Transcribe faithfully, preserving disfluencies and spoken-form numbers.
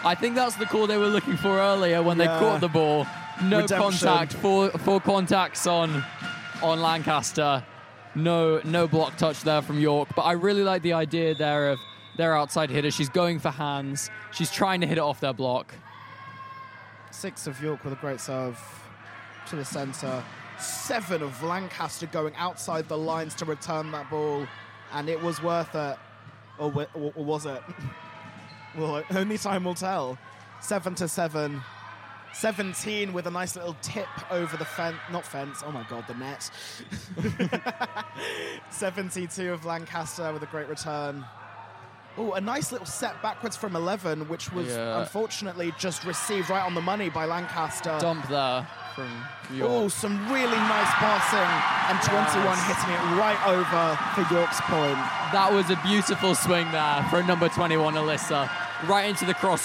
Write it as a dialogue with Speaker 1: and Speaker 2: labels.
Speaker 1: I think that's the call they were looking for earlier when
Speaker 2: Yeah.
Speaker 1: they caught the ball. No
Speaker 2: Redemption.
Speaker 1: contact, four four contacts on on Lancaster. No no block touch there from York. But I really like the idea there of their outside hitter. She's going for hands. She's trying to hit it off their block.
Speaker 2: Six of York with a great serve to the centre. Seven of Lancaster going outside the lines to return that ball. And it was worth it. Or, wa- or was it? Well, only time will tell. Seven to seven. seventeen with a nice little tip over the fence. Not fence. Oh, my God, the net. seventy-two of Lancaster with a great return. Oh, a nice little set backwards from eleven, which was
Speaker 1: Yeah.
Speaker 2: unfortunately just received right on the money by Lancaster.
Speaker 1: Dump there from York.
Speaker 2: Oh, some really nice passing, and twenty-one
Speaker 1: Yes.
Speaker 2: hitting it right over for York's point.
Speaker 1: That was a beautiful swing there for number twenty-one, Alyssa. Right into the cross